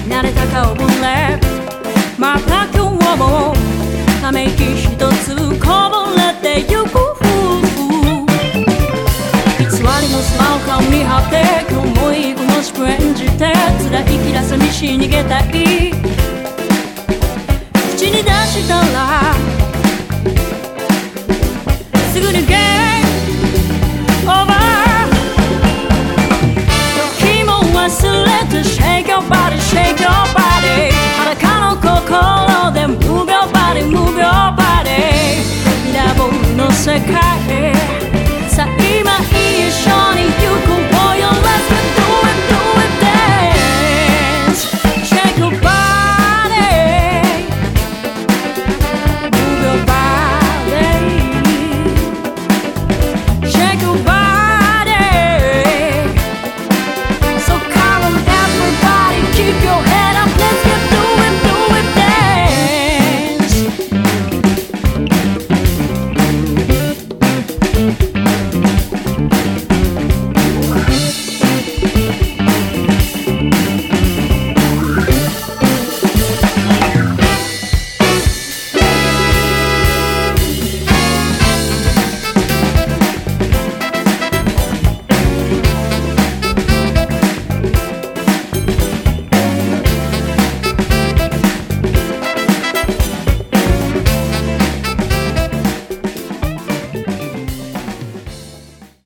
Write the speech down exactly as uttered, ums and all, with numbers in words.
慣れた顔ぶれまた今日もため息一つこぼれてゆく偽りのスマホ顔見張って今日もいいこのしく演じて辛い気ら寂しい逃げたい口に出したらすぐにゲームオーバー時も忘れて Shake your body, shake your body 裸の心で Move your body, move your body ミラーボールの世界